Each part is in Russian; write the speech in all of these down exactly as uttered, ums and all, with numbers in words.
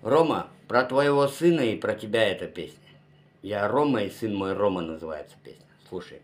Рома, про твоего сына и про тебя эта песня. Я Рома, и сын мой Рома называется песня. Слушай.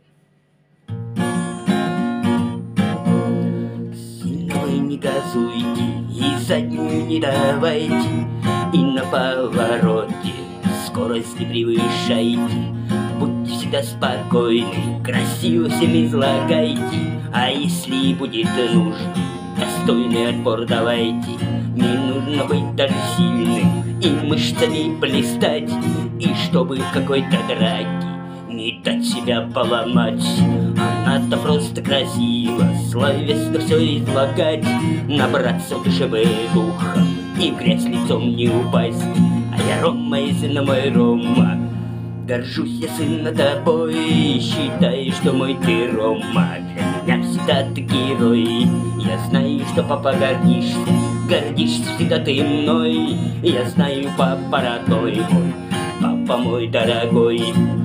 Сильно вы не газуйте и заднюю не давайте, и на повороте скорость не превышайте. Будьте всегда спокойны, красиво всем излагайте, а если будет нужно, достойный отпор давайте. Не нужно быть даже сильным и мышцами блистать, и чтобы в какой-то драке не дать себя поломать. Она-то просто красиво, словесно все излагать, набраться душевы духа и в грязь лицом не упасть. А я Рома, и сын мой Рома, горжусь я, сына, тобой, считаю, что мой ты Рома. Для меня всегда ты герой, я знаю, что папа гордишься, гордишься всегда ты мной. Я знаю, папа родной мой, папа мой дорогой.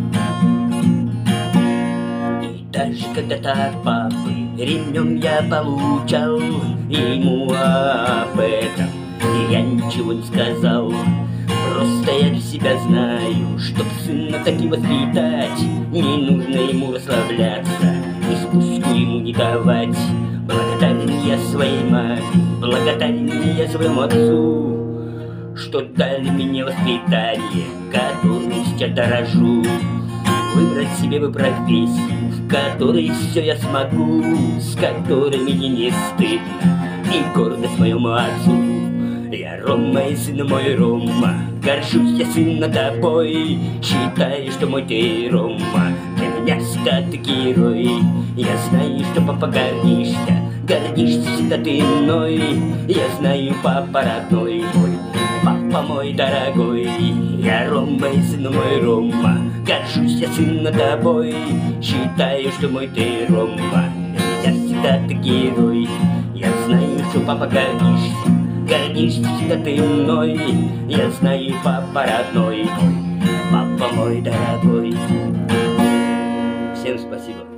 И даже когда-то от папы ремнем я получал, ему об этом я ничего не сказал. Просто я для себя знаю, чтоб сына таким воспитать, не нужно ему расслабляться и спуску ему не давать. Благодарен я своей маме, благодарен я своему отцу, что дали мне воспитание, которым сейчас дорожу. Выбрать себе бы профессию, в которой все я смогу, с которой мне не стыдно, и гордость моему отцу. Я Рома, и сын мой Рома, горжусь я, сына, тобой, считаю, что мой ты Рома. Для меня всегда ты герой, я знаю, что папа гордишься, гордишься всегда ты мной. Я знаю, папа родной мой, папа мой дорогой. Я Рома, и сын мой Рома, горжусь я, сына, тобой, считаю, что мой ты Рома. Для меня всегда ты герой, я знаю, что папа гордишься, гордишься всегда ты мной. Я знаю, папа родной мой, папа мой дорогой. Всем спасибо.